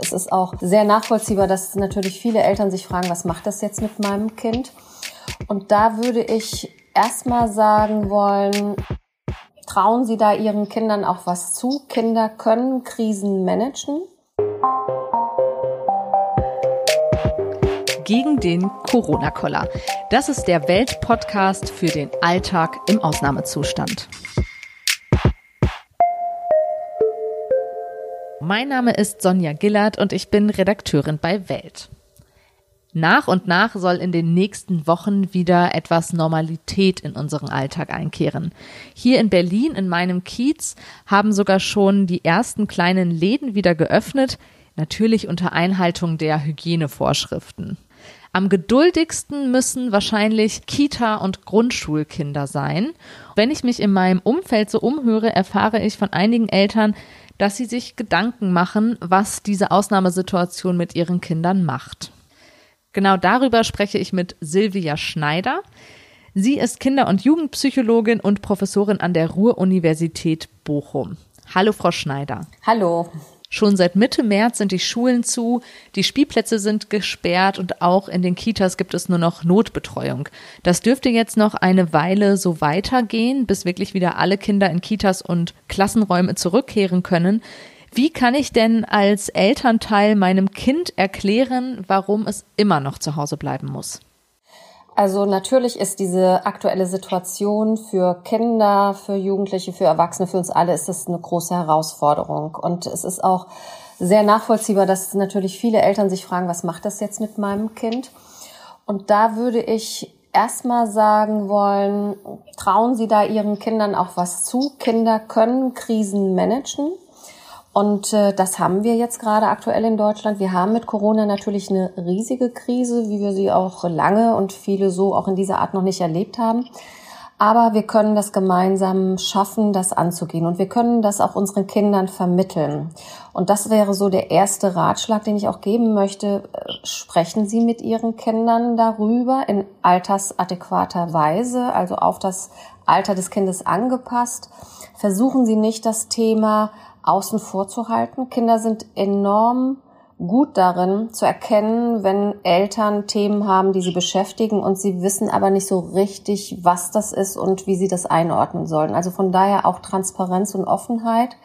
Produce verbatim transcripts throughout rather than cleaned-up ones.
Es ist auch sehr nachvollziehbar, dass natürlich viele Eltern sich fragen, was macht das jetzt mit meinem Kind? Und da würde ich erstmal sagen wollen, trauen Sie da Ihren Kindern auch was zu? Kinder können Krisen managen. Gegen den Corona-Koller. Das ist der Welt-Podcast für den Alltag im Ausnahmezustand. Mein Name ist Sonja Gillert und ich bin Redakteurin bei Welt. Nach und nach soll in den nächsten Wochen wieder etwas Normalität in unseren Alltag einkehren. Hier in Berlin, in meinem Kiez, haben sogar schon die ersten kleinen Läden wieder geöffnet, natürlich unter Einhaltung der Hygienevorschriften. Am geduldigsten müssen wahrscheinlich Kita- und Grundschulkinder sein. Wenn ich mich in meinem Umfeld so umhöre, erfahre ich von einigen Eltern, dass sie sich Gedanken machen, was diese Ausnahmesituation mit ihren Kindern macht. Genau darüber spreche ich mit Silvia Schneider. Sie ist Kinder- und Jugendpsychologin und Professorin an der Ruhr-Universität Bochum. Hallo, Frau Schneider. Hallo. Schon seit Mitte März sind die Schulen zu, die Spielplätze sind gesperrt und auch in den Kitas gibt es nur noch Notbetreuung. Das dürfte jetzt noch eine Weile so weitergehen, bis wirklich wieder alle Kinder in Kitas und Klassenräume zurückkehren können. Wie kann ich denn als Elternteil meinem Kind erklären, warum es immer noch zu Hause bleiben muss? Also natürlich ist diese aktuelle Situation für Kinder, für Jugendliche, für Erwachsene, für uns alle ist das eine große Herausforderung. Und es ist auch sehr nachvollziehbar, dass natürlich viele Eltern sich fragen, was macht das jetzt mit meinem Kind? Und da würde ich erstmal sagen wollen, trauen Sie da Ihren Kindern auch was zu? Kinder können Krisen managen. Und äh, das haben wir jetzt gerade aktuell in Deutschland. Wir haben mit Corona natürlich eine riesige Krise, wie wir sie auch lange und viele so auch in dieser Art noch nicht erlebt haben. Aber wir können das gemeinsam schaffen, das anzugehen. Und wir können das auch unseren Kindern vermitteln. Und das wäre so der erste Ratschlag, den ich auch geben möchte. Sprechen Sie mit Ihren Kindern darüber in altersadäquater Weise, also auf das Alter des Kindes angepasst. Versuchen Sie nicht, das Thema außen vor zu halten. Kinder sind enorm gut darin, zu erkennen, wenn Eltern Themen haben, die sie beschäftigen und sie wissen aber nicht so richtig, was das ist und wie sie das einordnen sollen. Also von daher auch Transparenz und Offenheit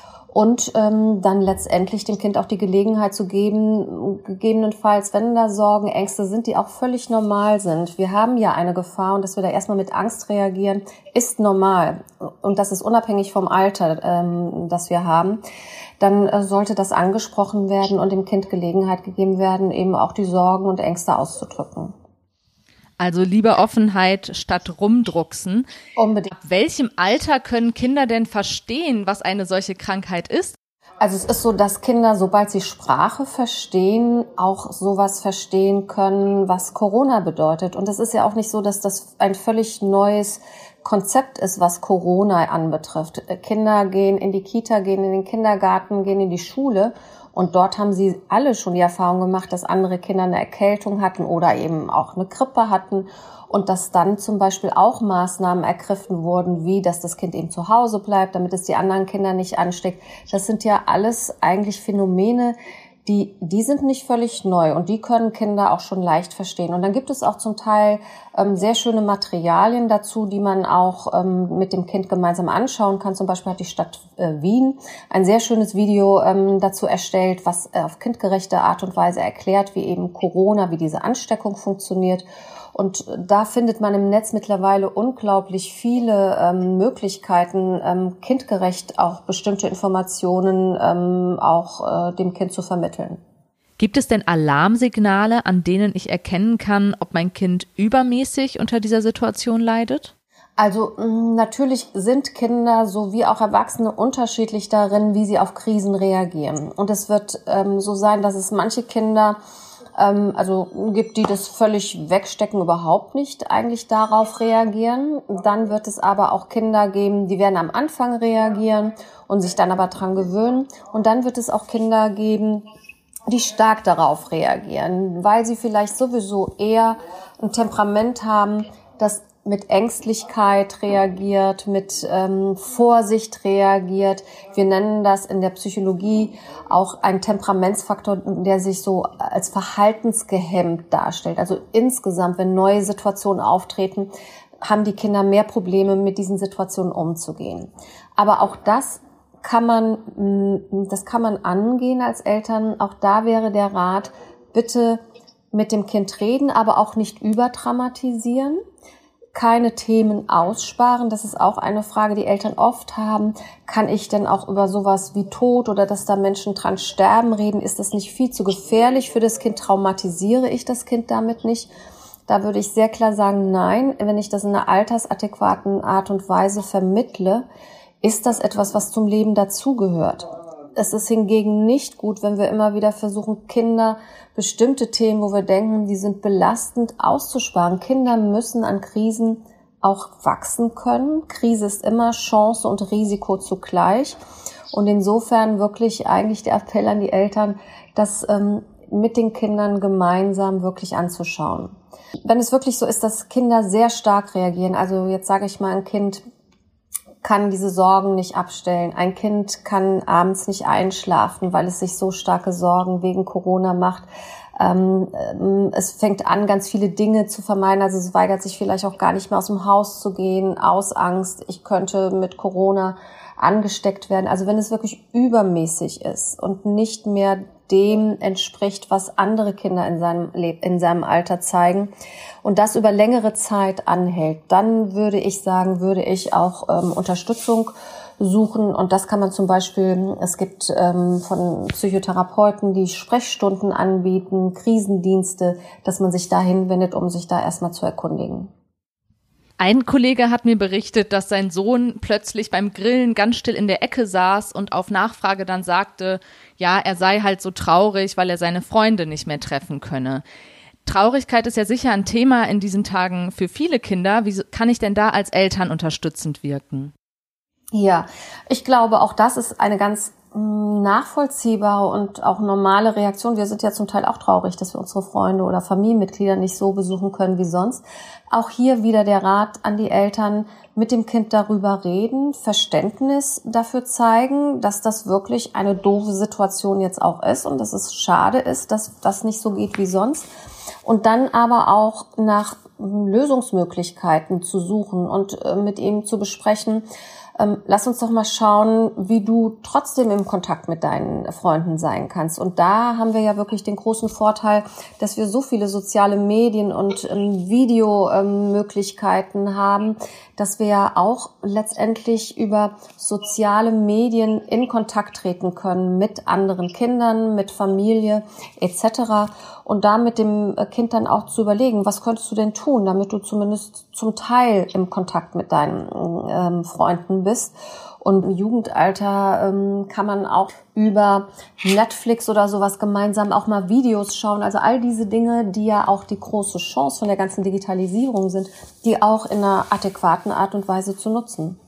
und ähm, dann letztendlich dem Kind auch die Gelegenheit zu geben, gegebenenfalls, wenn da Sorgen, Ängste sind, die auch völlig normal sind. Wir haben ja eine Gefahr und dass wir da erstmal mit Angst reagieren, ist normal. Und das ist unabhängig vom Alter, ähm, das wir haben. Dann äh, sollte das angesprochen werden und dem Kind Gelegenheit gegeben werden, eben auch die Sorgen und Ängste auszudrücken. Also lieber Offenheit statt rumdrucksen. Unbedingt. Ab welchem Alter können Kinder denn verstehen, was eine solche Krankheit ist? Also es ist so, dass Kinder, sobald sie Sprache verstehen, auch sowas verstehen können, was Corona bedeutet. Und es ist ja auch nicht so, dass das ein völlig neues Konzept ist, was Corona anbetrifft. Kinder gehen in die Kita, gehen in den Kindergarten, gehen in die Schule. Und dort haben sie alle schon die Erfahrung gemacht, dass andere Kinder eine Erkältung hatten oder eben auch eine Grippe hatten und dass dann zum Beispiel auch Maßnahmen ergriffen wurden, wie dass das Kind eben zu Hause bleibt, damit es die anderen Kinder nicht ansteckt. Das sind ja alles eigentlich Phänomene, die die sind nicht völlig neu und die können Kinder auch schon leicht verstehen. Und dann gibt es auch zum Teil ähm, sehr schöne Materialien dazu, die man auch ähm, mit dem Kind gemeinsam anschauen kann. Zum Beispiel hat die Stadt äh, Wien ein sehr schönes Video ähm, dazu erstellt, was äh, auf kindgerechte Art und Weise erklärt, wie eben Corona, wie diese Ansteckung funktioniert. Und da findet man im Netz mittlerweile unglaublich viele ähm, Möglichkeiten, ähm, kindgerecht auch bestimmte Informationen ähm, auch äh, dem Kind zu vermitteln. Gibt es denn Alarmsignale, an denen ich erkennen kann, ob mein Kind übermäßig unter dieser Situation leidet? Also natürlich sind Kinder sowie auch Erwachsene unterschiedlich darin, wie sie auf Krisen reagieren. Und es wird ähm, so sein, dass es manche Kinder also gibt, die das völlig wegstecken, überhaupt nicht eigentlich darauf reagieren. Dann wird es aber auch Kinder geben, die werden am Anfang reagieren und sich dann aber dran gewöhnen. Und dann wird es auch Kinder geben, die stark darauf reagieren, weil sie vielleicht sowieso eher ein Temperament haben, das mit Ängstlichkeit reagiert, mit ähm, Vorsicht reagiert. Wir nennen das in der Psychologie auch einen Temperamentsfaktor, der sich so als verhaltensgehemmt darstellt. Also insgesamt, wenn neue Situationen auftreten, haben die Kinder mehr Probleme, mit diesen Situationen umzugehen. Aber auch das kann man, das kann man angehen als Eltern. Auch da wäre der Rat, bitte mit dem Kind reden, aber auch nicht überdramatisieren. Keine Themen aussparen. Das ist auch eine Frage, die Eltern oft haben. Kann ich denn auch über sowas wie Tod oder dass da Menschen dran sterben reden? Ist das nicht viel zu gefährlich für das Kind? Traumatisiere ich das Kind damit nicht? Da würde ich sehr klar sagen, nein. Wenn ich das in einer altersadäquaten Art und Weise vermittle, ist das etwas, was zum Leben dazugehört. Es ist hingegen nicht gut, wenn wir immer wieder versuchen, Kinder bestimmte Themen, wo wir denken, die sind belastend, auszusparen. Kinder müssen an Krisen auch wachsen können. Krise ist immer Chance und Risiko zugleich. Und insofern wirklich eigentlich der Appell an die Eltern, das ähm, mit den Kindern gemeinsam wirklich anzuschauen. Wenn es wirklich so ist, dass Kinder sehr stark reagieren, also jetzt sage ich mal, ein Kind kann diese Sorgen nicht abstellen. Ein Kind kann abends nicht einschlafen, weil es sich so starke Sorgen wegen Corona macht. Ähm, es fängt an, ganz viele Dinge zu vermeiden. Also es weigert sich vielleicht auch gar nicht mehr aus dem Haus zu gehen, aus Angst, ich könnte mit Corona angesteckt werden. Also wenn es wirklich übermäßig ist und nicht mehr dem entspricht, was andere Kinder in seinem Leben, in seinem Alter zeigen und das über längere Zeit anhält, dann würde ich sagen, würde ich auch ähm, Unterstützung suchen. Und das kann man zum Beispiel, es gibt ähm, von Psychotherapeuten, die Sprechstunden anbieten, Krisendienste, dass man sich dahin wendet, um sich da erstmal zu erkundigen. Ein Kollege hat mir berichtet, dass sein Sohn plötzlich beim Grillen ganz still in der Ecke saß und auf Nachfrage dann sagte, ja, er sei halt so traurig, weil er seine Freunde nicht mehr treffen könne. Traurigkeit ist ja sicher ein Thema in diesen Tagen für viele Kinder. Wie kann ich denn da als Eltern unterstützend wirken? Ja, ich glaube, auch das ist eine ganz nachvollziehbare und auch normale Reaktion. Wir sind ja zum Teil auch traurig, dass wir unsere Freunde oder Familienmitglieder nicht so besuchen können wie sonst. Auch hier wieder der Rat an die Eltern, mit dem Kind darüber reden, Verständnis dafür zeigen, dass das wirklich eine doofe Situation jetzt auch ist und dass es schade ist, dass das nicht so geht wie sonst. Und dann aber auch nach Lösungsmöglichkeiten zu suchen und mit ihm zu besprechen, Ähm, lass uns doch mal schauen, wie du trotzdem im Kontakt mit deinen Freunden sein kannst. Und da haben wir ja wirklich den großen Vorteil, dass wir so viele soziale Medien und ähm, Videomöglichkeiten ähm, haben, dass wir ja auch letztendlich über soziale Medien in Kontakt treten können mit anderen Kindern, mit Familie et cetera. Und da mit dem Kind dann auch zu überlegen, was könntest du denn tun, damit du zumindest zum Teil im Kontakt mit deinen ähm, Freunden bist. Und im Jugendalter ähm, kann man auch über Netflix oder sowas gemeinsam auch mal Videos schauen. Also all diese Dinge, die ja auch die große Chance von der ganzen Digitalisierung sind, die auch in einer adäquaten Art und Weise zu nutzen.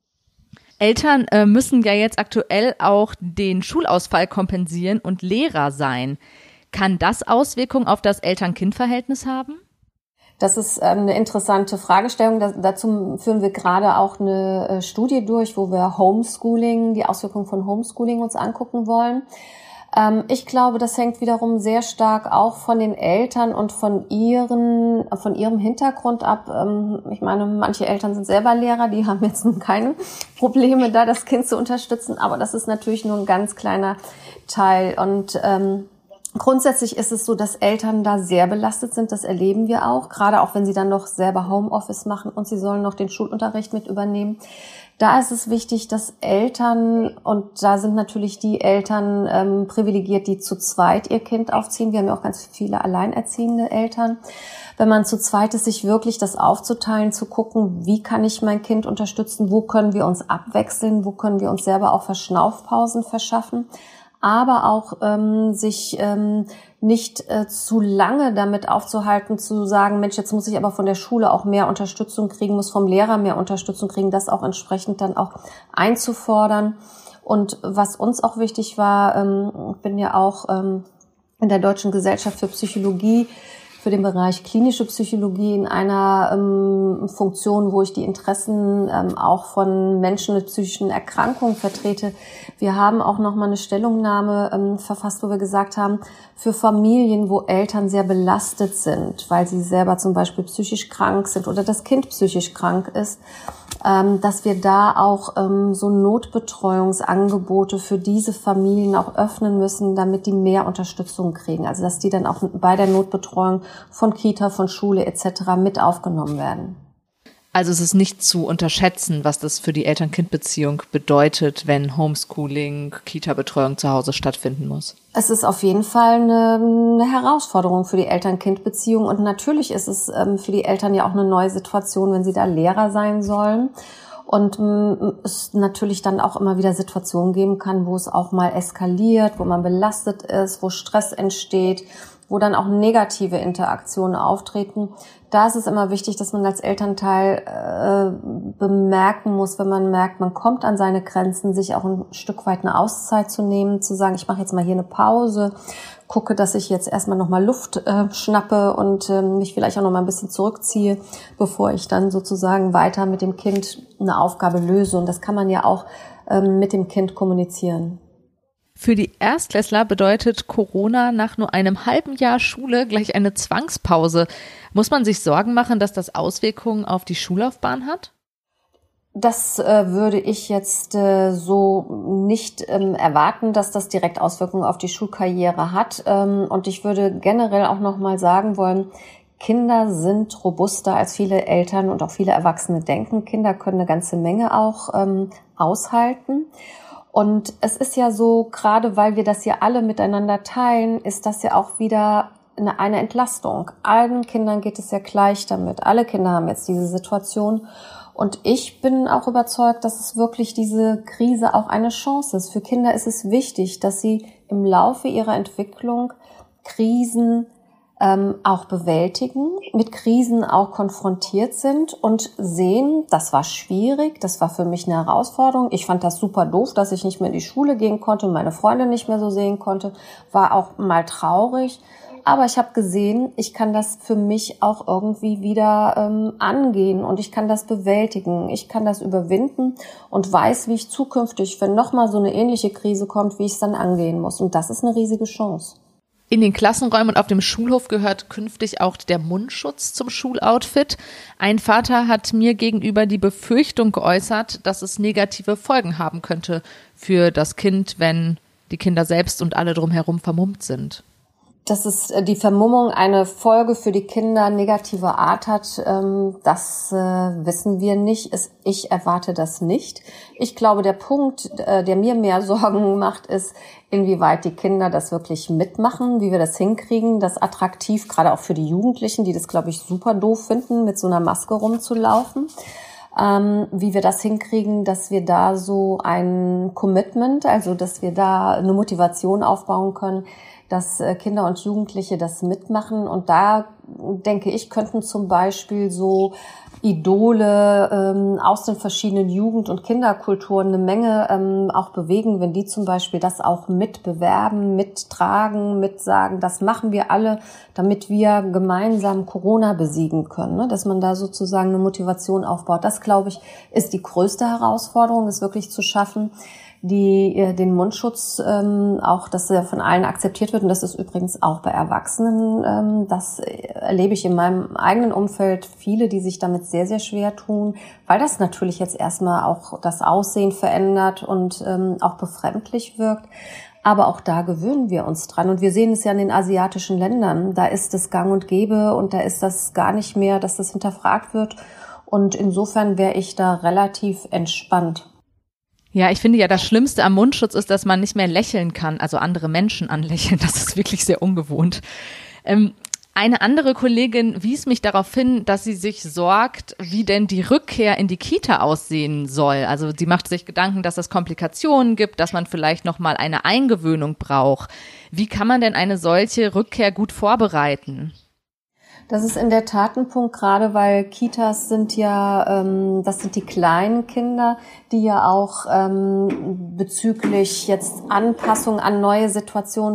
Eltern äh, müssen ja jetzt aktuell auch den Schulausfall kompensieren und Lehrer sein. Kann das Auswirkungen auf das Eltern-Kind-Verhältnis haben? Das ist ähm, eine interessante Fragestellung. Das, dazu führen wir gerade auch eine äh, Studie durch, wo wir Homeschooling, die Auswirkungen von Homeschooling uns angucken wollen. Ähm, ich glaube, das hängt wiederum sehr stark auch von den Eltern und von ihren, von ihrem Hintergrund ab. Ähm, ich meine, manche Eltern sind selber Lehrer, die haben jetzt nun keine Probleme, da das Kind zu unterstützen. Aber das ist natürlich nur ein ganz kleiner Teil. Und ähm, grundsätzlich ist es so, dass Eltern da sehr belastet sind, das erleben wir auch, gerade auch wenn sie dann noch selber Homeoffice machen und sie sollen noch den Schulunterricht mit übernehmen. Da ist es wichtig, dass Eltern, und da sind natürlich die Eltern ähm, privilegiert, die zu zweit ihr Kind aufziehen. Wir haben ja auch ganz viele alleinerziehende Eltern. Wenn man zu zweit ist, sich wirklich das aufzuteilen, zu gucken, wie kann ich mein Kind unterstützen, wo können wir uns abwechseln, wo können wir uns selber auch Verschnaufpausen verschaffen, aber auch ähm, sich ähm, nicht äh, zu lange damit aufzuhalten, zu sagen, Mensch, jetzt muss ich aber von der Schule auch mehr Unterstützung kriegen, muss vom Lehrer mehr Unterstützung kriegen, das auch entsprechend dann auch einzufordern. Und was uns auch wichtig war, ähm, ich bin ja auch ähm, in der Deutschen Gesellschaft für Psychologie für den Bereich klinische Psychologie in einer ähm, Funktion, wo ich die Interessen ähm, auch von Menschen mit psychischen Erkrankungen vertrete. Wir haben auch noch mal eine Stellungnahme ähm, verfasst, wo wir gesagt haben, für Familien, wo Eltern sehr belastet sind, weil sie selber zum Beispiel psychisch krank sind oder das Kind psychisch krank ist, ähm, dass wir da auch ähm, so Notbetreuungsangebote für diese Familien auch öffnen müssen, damit die mehr Unterstützung kriegen. Also dass die dann auch bei der Notbetreuung von Kita, von Schule et cetera mit aufgenommen werden. Also es ist nicht zu unterschätzen, was das für die Eltern-Kind-Beziehung bedeutet, wenn Homeschooling, Kita-Betreuung zu Hause stattfinden muss. Es ist auf jeden Fall eine, eine Herausforderung für die Eltern-Kind-Beziehung. Und natürlich ist es ähm, für die Eltern ja auch eine neue Situation, wenn sie da Lehrer sein sollen. Und ähm, es natürlich dann auch immer wieder Situationen geben kann, wo es auch mal eskaliert, wo man belastet ist, wo Stress entsteht, wo dann auch negative Interaktionen auftreten. Da ist es immer wichtig, dass man als Elternteil äh, bemerken muss, wenn man merkt, man kommt an seine Grenzen, sich auch ein Stück weit eine Auszeit zu nehmen, zu sagen, ich mache jetzt mal hier eine Pause, gucke, dass ich jetzt erstmal nochmal Luft äh, schnappe und äh, mich vielleicht auch nochmal ein bisschen zurückziehe, bevor ich dann sozusagen weiter mit dem Kind eine Aufgabe löse. Und das kann man ja auch ähm, mit dem Kind kommunizieren. Für die Erstklässler bedeutet Corona nach nur einem halben Jahr Schule gleich eine Zwangspause. Muss man sich Sorgen machen, dass das Auswirkungen auf die Schullaufbahn hat? Das äh, würde ich jetzt äh, so nicht ähm, erwarten, dass das direkt Auswirkungen auf die Schulkarriere hat. Ähm, und ich würde generell auch noch mal sagen wollen, Kinder sind robuster, als viele Eltern und auch viele Erwachsene denken. Kinder können eine ganze Menge auch ähm, aushalten. Und es ist ja so, gerade weil wir das ja alle miteinander teilen, ist das ja auch wieder eine, eine Entlastung. Allen Kindern geht es ja gleich damit. Alle Kinder haben jetzt diese Situation. Und ich bin auch überzeugt, dass es wirklich diese Krise auch eine Chance ist. Für Kinder ist es wichtig, dass sie im Laufe ihrer Entwicklung Krisen ähm, auch bewältigen, mit Krisen auch konfrontiert sind und sehen, das war schwierig, das war für mich eine Herausforderung. Ich fand das super doof, dass ich nicht mehr in die Schule gehen konnte und meine Freunde nicht mehr so sehen konnte, war auch mal traurig. Aber ich habe gesehen, ich kann das für mich auch irgendwie wieder ähm, angehen und ich kann das bewältigen. Ich kann das überwinden und weiß, wie ich zukünftig, wenn nochmal so eine ähnliche Krise kommt, wie ich es dann angehen muss. Und das ist eine riesige Chance. In den Klassenräumen und auf dem Schulhof gehört künftig auch der Mundschutz zum Schuloutfit. Ein Vater hat mir gegenüber die Befürchtung geäußert, dass es negative Folgen haben könnte für das Kind, wenn die Kinder selbst und alle drumherum vermummt sind. Dass es die Vermummung eine Folge für die Kinder negativer Art hat, das wissen wir nicht. Ich erwarte das nicht. Ich glaube, der Punkt, der mir mehr Sorgen macht, ist, inwieweit die Kinder das wirklich mitmachen, wie wir das hinkriegen, das attraktiv, gerade auch für die Jugendlichen, die das, glaube ich, super doof finden, mit so einer Maske rumzulaufen. Ähm, wie wir das hinkriegen, dass wir da so ein Commitment, also dass wir da eine Motivation aufbauen können, dass äh, Kinder und Jugendliche das mitmachen. Und da, denke ich, könnten zum Beispiel so Idole ähm, aus den verschiedenen Jugend- und Kinderkulturen eine Menge ähm, auch bewegen, wenn die zum Beispiel das auch mitbewerben, mittragen, mitsagen, das machen wir alle, damit wir gemeinsam Corona besiegen können, ne? Dass man da sozusagen eine Motivation aufbaut. Das, glaube ich, ist die größte Herausforderung, es wirklich zu schaffen, die äh, den Mundschutz ähm, auch, dass er von allen akzeptiert wird. Und das ist übrigens auch bei Erwachsenen. Ähm, das erlebe ich in meinem eigenen Umfeld viele, die sich damit sehr, sehr schwer tun, weil das natürlich jetzt erstmal auch das Aussehen verändert und ähm, auch befremdlich wirkt. Aber auch da gewöhnen wir uns dran. Und wir sehen es ja in den asiatischen Ländern. Da ist es gang und gäbe und da ist das gar nicht mehr, dass das hinterfragt wird. Und insofern wäre ich da relativ entspannt. Ja, ich finde ja, das Schlimmste am Mundschutz ist, dass man nicht mehr lächeln kann, also andere Menschen anlächeln. Das ist wirklich sehr ungewohnt. Ähm, eine andere Kollegin wies mich darauf hin, dass sie sich sorgt, wie denn die Rückkehr in die Kita aussehen soll. Also sie macht sich Gedanken, dass es Komplikationen gibt, dass man vielleicht noch mal eine Eingewöhnung braucht. Wie kann man denn eine solche Rückkehr gut vorbereiten? Das ist in der Tat ein Punkt, gerade weil Kitas sind ja, ähm, das sind die kleinen Kinder, die ja auch ähm, bezüglich jetzt Anpassung an neue Situationen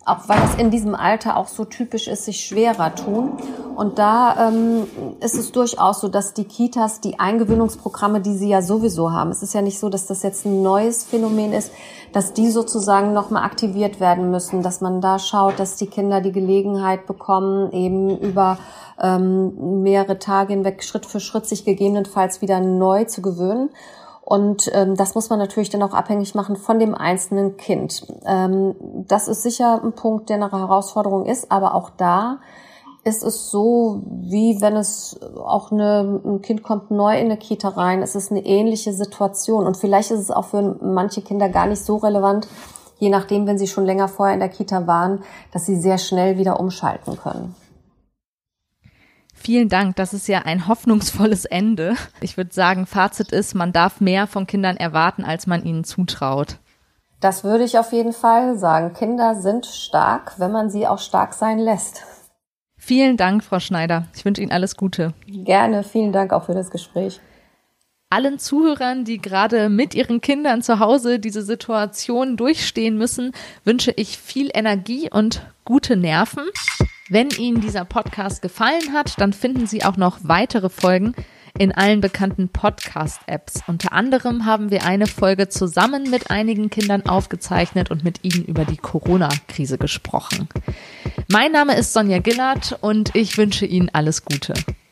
auch weil das in diesem Alter auch so typisch ist, sich schwerer tun. Und da ähm, ist es durchaus so, dass die Kitas die Eingewöhnungsprogramme, die sie ja sowieso haben, es ist ja nicht so, dass das jetzt ein neues Phänomen ist, dass die sozusagen nochmal aktiviert werden müssen, dass man da schaut, dass die Kinder die Gelegenheit bekommen, eben über ähm, mehrere Tage hinweg Schritt für Schritt sich gegebenenfalls wieder neu zu gewöhnen. Und ähm, das muss man natürlich dann auch abhängig machen von dem einzelnen Kind. Ähm, das ist sicher ein Punkt, der eine Herausforderung ist, aber auch da ist es so, wie wenn es auch eine, ein Kind kommt neu in eine Kita rein, es ist eine ähnliche Situation. Und vielleicht ist es auch für manche Kinder gar nicht so relevant, je nachdem, wenn sie schon länger vorher in der Kita waren, dass sie sehr schnell wieder umschalten können. Vielen Dank, das ist ja ein hoffnungsvolles Ende. Ich würde sagen, Fazit ist, man darf mehr von Kindern erwarten, als man ihnen zutraut. Das würde ich auf jeden Fall sagen. Kinder sind stark, wenn man sie auch stark sein lässt. Vielen Dank, Frau Schneider. Ich wünsche Ihnen alles Gute. Gerne, vielen Dank auch für das Gespräch. Allen Zuhörern, die gerade mit ihren Kindern zu Hause diese Situation durchstehen müssen, wünsche ich viel Energie und gute Nerven. Wenn Ihnen dieser Podcast gefallen hat, dann finden Sie auch noch weitere Folgen in allen bekannten Podcast-Apps. Unter anderem haben wir eine Folge zusammen mit einigen Kindern aufgezeichnet und mit ihnen über die Corona-Krise gesprochen. Mein Name ist Sonja Gillard und ich wünsche Ihnen alles Gute.